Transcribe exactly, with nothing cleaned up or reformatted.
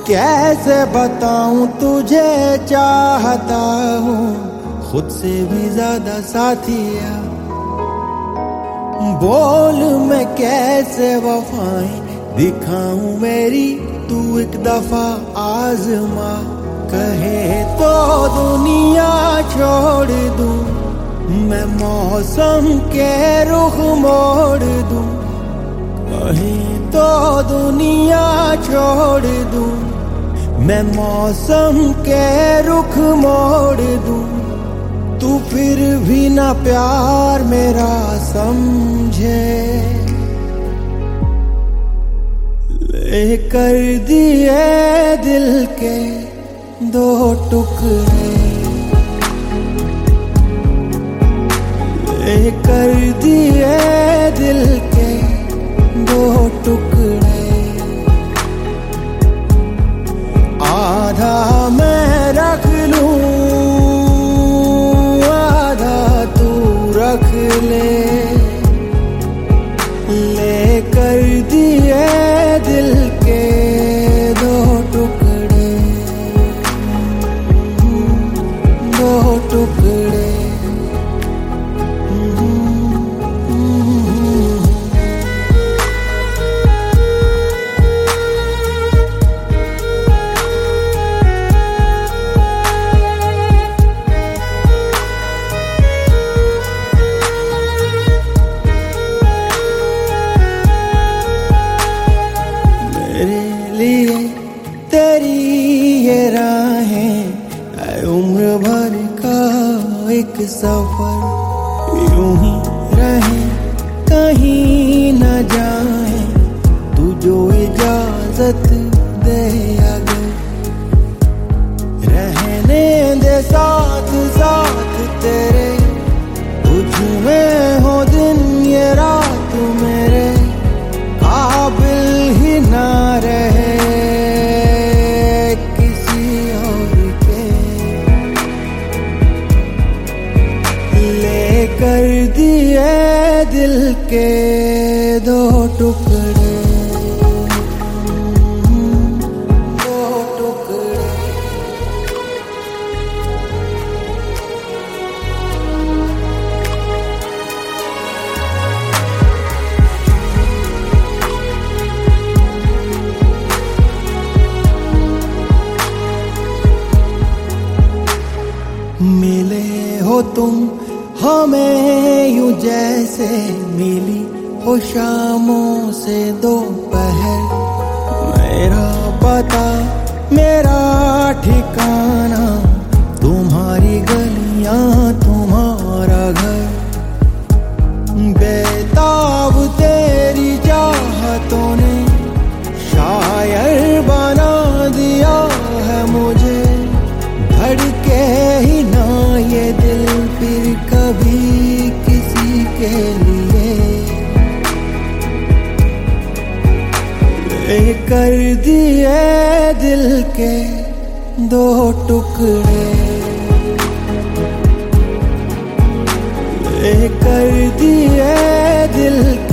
कैसे बताऊं तुझे चाहता हूँ खुद से भी ज्यादा साथिया। बोल मैं कैसे वफाएं दिखाऊं मेरी, तू एक दफा आजमा। कहे तो दुनिया छोड़ दूं, मैं मौसम के रुख मोड़ दूं। कहे तो दुनिया छोड़ दूं, मैं मौसम के रुख मोड़ दूं। तू फिर भी ना प्यार मेरा समझे, लेकर दिए दिल के दो टुकड़े, लेकर दिए दिल के दो टुकड़े। आधा मैं रख लूं, आधा तू रख ले, लेकर दिए दिल के दो टुकड़े, दो टुकड़े। तेरी ये राहें उम्र भर का एक सफर, यूं ही रहे कहीं न जाए, तू जो इजाजत दे अगर। रहने दे साथ साथ तेरे, तुझ में हो दिन ये रात मेरे, काबिल ही ना रहे कर दिए दिल के दो टुकड़े, दो टुकड़े। मिले हो तुम हमें यूं जैसे मिली हो शामों से दोपहर। मेरा पता मेरा ठिकाना, तुम्हारी गलियां तुम्हारा घर। बेताब तेरी चाहतों ने शायर बना दिया है मुझे, धड़के ही ना ये दिल फिर कभी किसी के लिए। लेकर दिए दिल के दो टुकड़े, लेकर दिए दिल